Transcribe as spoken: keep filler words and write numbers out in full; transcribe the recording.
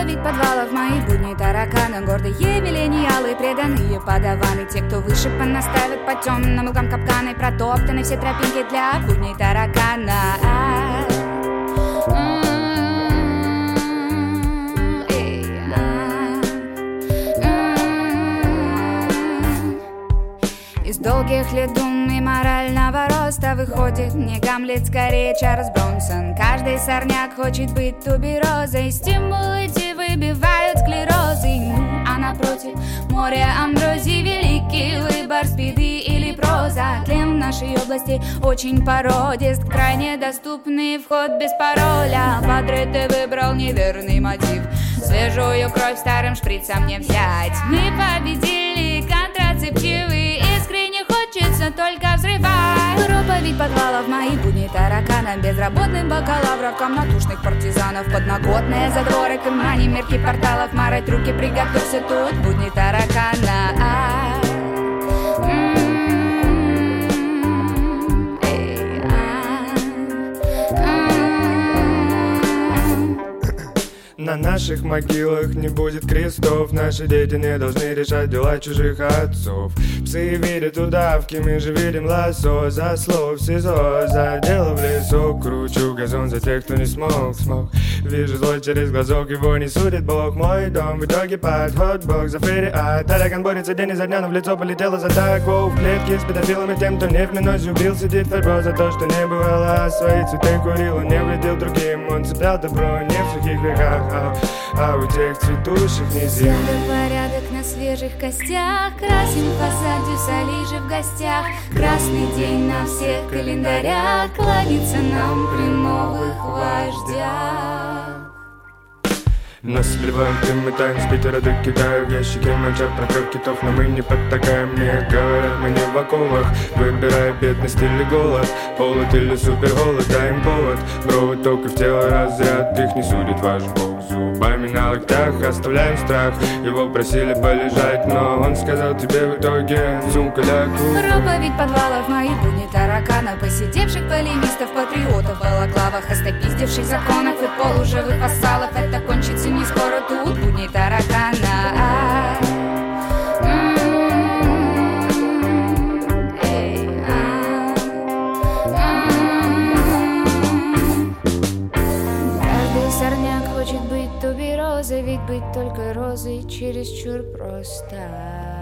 Проповедь подвалов моих будней таракана. Гордые миллениалы, преданные подаваны. Те, кто выше понаставят по темным углам капканы. Протоптаны все тропинки для будней таракана. Из долгих лет дум и морального роста выходит не Гамлет, скорее Чарльз Бронсон. Каждый сорняк хочет быть туберозой. Стимулы те выбивают склерозы. Ну, а напротив море амброзии. Великий выбор, спиды или проза. Тлен в нашей области очень породист. Крайне доступный вход без пароля. Падре, ты выбрал неверный мотив. Свежую кровь старым шприцом не взять. Мы победили контрацептивы. Искренне хочется только взрывать. Проповедь подвалов моих будней таракана. Безработных бакалавров, комнатушных партизанов. Подноготные задворы, камни, мерки порталов. Марать руки, приготовься, тут будни таракана. На наших могилах не будет крестов. Наши дети не должны решать дела чужих отцов. Псы верят удавки, мы же верим лосо. За слов СИЗО, за дело в лесу. Кручу газон за тех, кто не смог, смог. Вижу зло через глазок, его не судит Бог. Мой дом в итоге под хот-бок за ферри. А таракан борется день изо дня, но в лицо полетело за тако. В клетке с педофилами, тем, кто не в минусе убил. Сидит фарбо за то, что не бывало. Свои цветы курил, он не вредил другим. Он цеплял добро не в сухих веках, а, а у тех цветущих низин. Всегда порядок на свежих костях. Красим фасад Дюсалижи в гостях. Красный день на всех календарях. Кланяется нам при новых вождях. Нас сливаем дым и тайн с Питера до Китая. В ящике мочат про кровь китов, но мы не подтакаем. Мне говорят, мы не в оковах. Выбирай бедность или голод, холод или суперголод. Дай им повод, провод только в тело разряд. Их не судит ваш бог. Зубами на локтях оставляем страх. Его просили полежать, но он сказал тебе в итоге сумка-ляку. Проповедь подвалов моих будней таракана. Посидевших полемистов, патриотов в балаклавах. Остопиздевших законов и полуживых вассалов. Это кончится не скоро, тут будни таракана. Каждый сорняк хочет быть туберозой, ведь быть только розой чересчур просто.